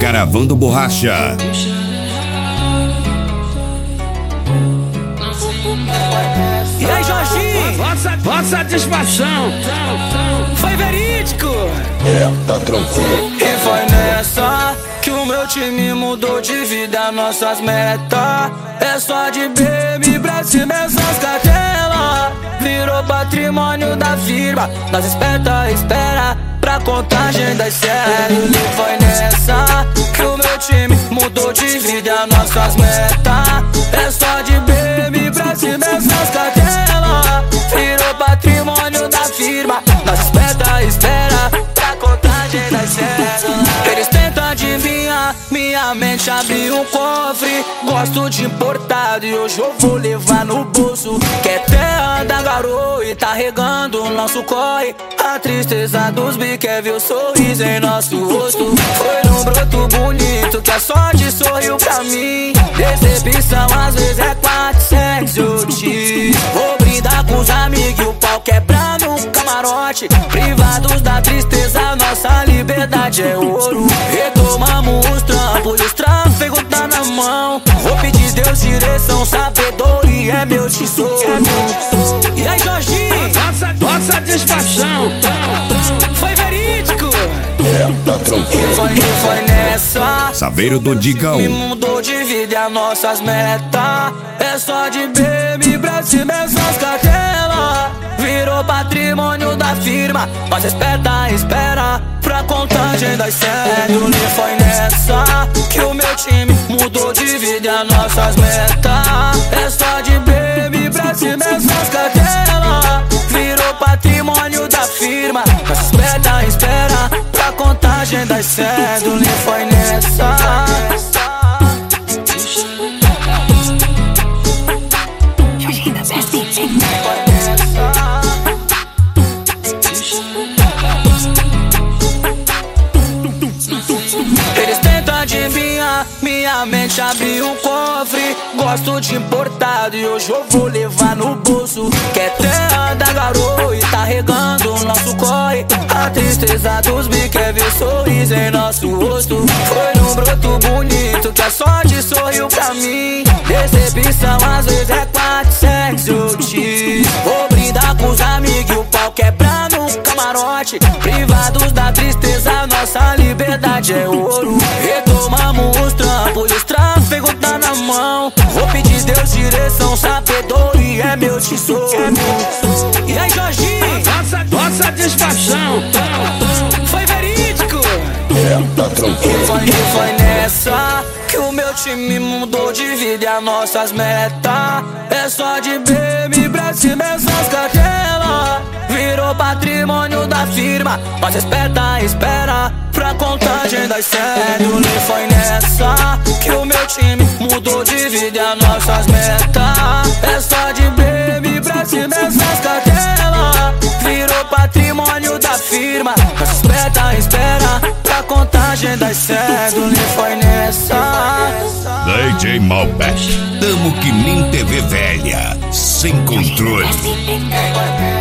Gravando Borracha. E aí, Jorginho? Bota satisfação. Foi verídico? Tá tranquilo. E foi nessa que o meu time mudou de vida, nossas metas. É só de BM pra cima, essas cartelas virou patrimônio da firma. Nós espera pra contagem das séries. E foi nessa que o meu time mudou de vida, nossas metas. É só de BM pra cima, essas cartelas virou patrimônio da firma. Nós espera pra contagem das séries. Eles tentam adivinhar, minha mente abriu um cofre. Gosto de importado e hoje eu vou levar no bolso. Que é terra da garoa e tá regando o nosso corre. A tristeza dos biques é ver o sorriso em nosso rosto. Foi num broto bonito que a sorte sorriu pra mim. Decepção às vezes é 400 X. Vou brindar com os amigos e o pau quebrar no camarote. Privados da tristeza, nossa liberdade é ouro. Retomamos os tráfego tá na mão. Vou pedir Deus direção, sabedoria é meu tesouro. E aí, Jorginho? Bota satisfação. Foi verídico? Tá tranquilo. Foi nessa Saveiro do Digão. me mudou de vida e as nossas metas. É só de BM pra cima, essas cartelas virou patrimônio da firma. Mas espera pra contagem das séries. E foi nessa que o meu time mudou de vida e as nossas metas. É só de BM pra cima, essas cartelas virou patrimônio da firma. Mas espera pra contagem das séries. E foi nessa. Eles tentam adivinhar, minha mente abriu um cofre. Gosto de importado e hoje eu vou levar no bolso. Que é terra da garoa e tá regando o nosso corre. A tristeza dos biques é ver o sorriso em nosso rosto. Foi num broto bonito que a sorte sorriu pra mim. Decepção às vezes é 400 X. Vou brindar com os amigos e o pau quebrar no camarote. Privados da tristeza, nossa liberdade é ouro. Retomamos os tráfego tá na mão. Vou pedir Deus direção, sabedoria é meu tesouro. E aí, Jorginho? Bota satisfação. Foi verídico? Tá tranquilo. Foi nessa que o meu time mudou de vida e as nossas metas. É só de BM pra cima, essas cartelas virou patrimônio da firma. Mas espera pra contagem das séries. E foi nessa que o meu time mudou de vida e as nossas metas. É só de BM pra cima, essas cartelas virou patrimônio da firma. Mas espera pra contagem das séries. E foi nessa. DJ Malbec. Tamo que nem TV velha. Sem controle.